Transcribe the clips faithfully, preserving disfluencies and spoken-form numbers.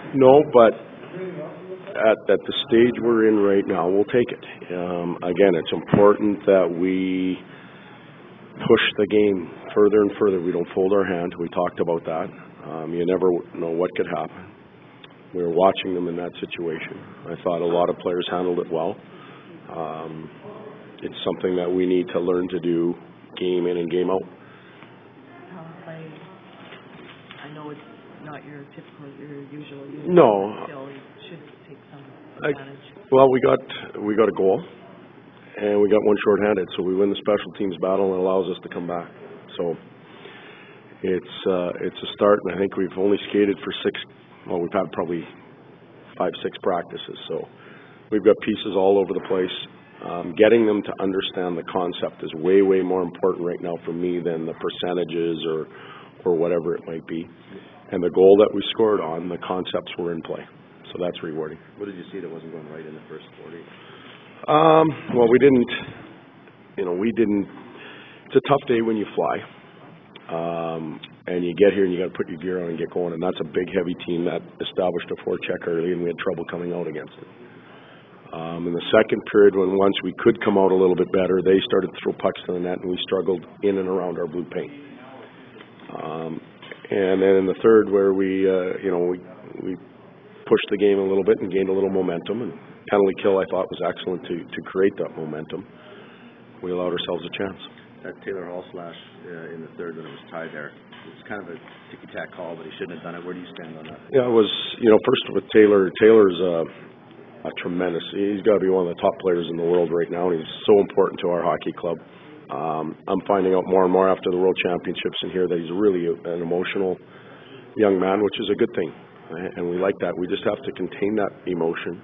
No, but at, at the stage we're in right now, we'll take it. Um, again, it's important that we push the game further and further. We don't fold our hand. We talked about that. Um, you never know what could happen. We were watching them in that situation. I thought a lot of players handled it well. Um, it's something that we need to learn to do game in and game out. I, I know it's not your typical, your usual. No. Still, you should take some I, advantage. well, we got we got a goal, and we got one shorthanded, so we win the special teams battle, and it allows us to come back. So it's uh, it's a start, and I think we've only skated for six. Well, we've had probably five, six practices, so we've got pieces all over the place. Um, getting them to understand the concept is way, way more important right now for me than the percentages or or whatever it might be. And the goal that we scored on, the concepts were in play, so that's rewarding. What did you see that wasn't going right in the first forty? Um, well, we didn't, you know, we didn't. It's a tough day when you fly. Um, and you get here and you got to put your gear on and get going, and that's a big, heavy team that established a forecheck early, and we had trouble coming out against it. Um, in the second period, when once we could come out a little bit better, they started to throw pucks to the net, and we struggled in and around our blue paint. Um, and then in the third, where we, uh, you know, we, we pushed the game a little bit and gained a little momentum, and penalty kill I thought was excellent to, to create that momentum. We allowed ourselves a chance. That Taylor Hall slash uh, in the third when it was tied there, it was kind of a ticky-tack call, but he shouldn't have done it. Where do you stand on that? Yeah, it was, you know, first with Taylor, Taylor's uh, a tremendous, he's got to be one of the top players in the world right now, and he's so important to our hockey club. Um, I'm finding out more and more after the World Championships in here that he's really a, an emotional young man, which is a good thing, and we like that. We just have to contain that emotion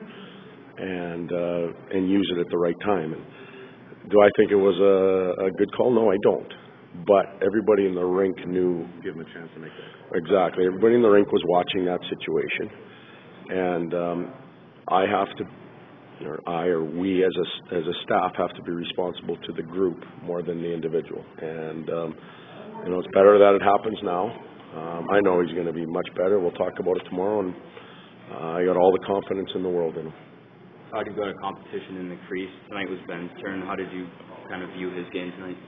and uh, and use it at the right time. And do I think it was a, a good call? No, I don't. But everybody in the rink knew. Give him a chance to make that. Exactly. Everybody in the rink was watching that situation. And um, I have to, or I or we as a, as a staff have to be responsible to the group more than the individual. And, um, you know, it's better that it happens now. Um, I know he's going to be much better. We'll talk about it tomorrow. And uh, I got all the confidence in the world in him. How did you go to competition in the crease? Tonight was Ben's turn. How did you kind of view his game tonight?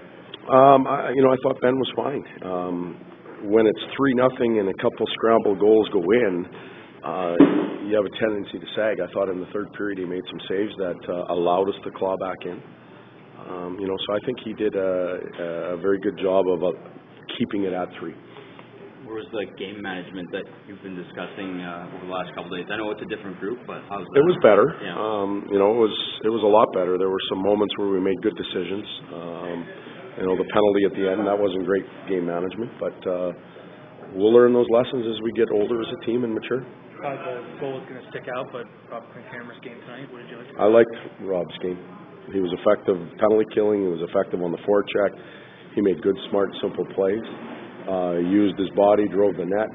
Um, I, you know, I thought Ben was fine. Um, when it's three nothing and a couple scramble goals go in, uh, you have a tendency to sag. I thought in the third period he made some saves that uh, allowed us to claw back in. Um, you know, so I think he did a, a very good job of uh, keeping it at three. Where was the game management that you've been discussing uh, over the last couple of days? I know it's a different group, but how's that? It was better. Yeah. Um, you know, it was it was a lot better. There were some moments where we made good decisions. Um, you know, the penalty at the end, that wasn't great game management, but uh, we'll learn those lessons as we get older as a team and mature. Probably the goal is going to stick out, but Rob Kramer's game tonight, what did you like? I liked Rob's game. He was effective penalty killing. He was effective on the forecheck. He made good, smart, simple plays. Uh, used his body, drove the net,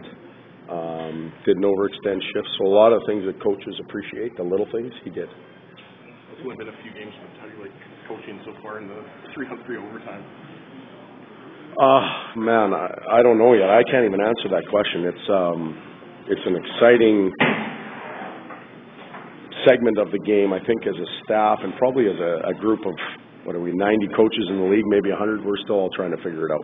um, didn't overextend shifts. So a lot of things that coaches appreciate, the little things, he did. It's only been a few games, but how do you like coaching so far in the three on three overtime? Uh, man, I, I don't know yet. I can't even answer that question. It's um, it's an exciting segment of the game, I think, as a staff and probably as a, a group of, what are we, ninety coaches in the league, maybe one hundred. We're still all trying to figure it out.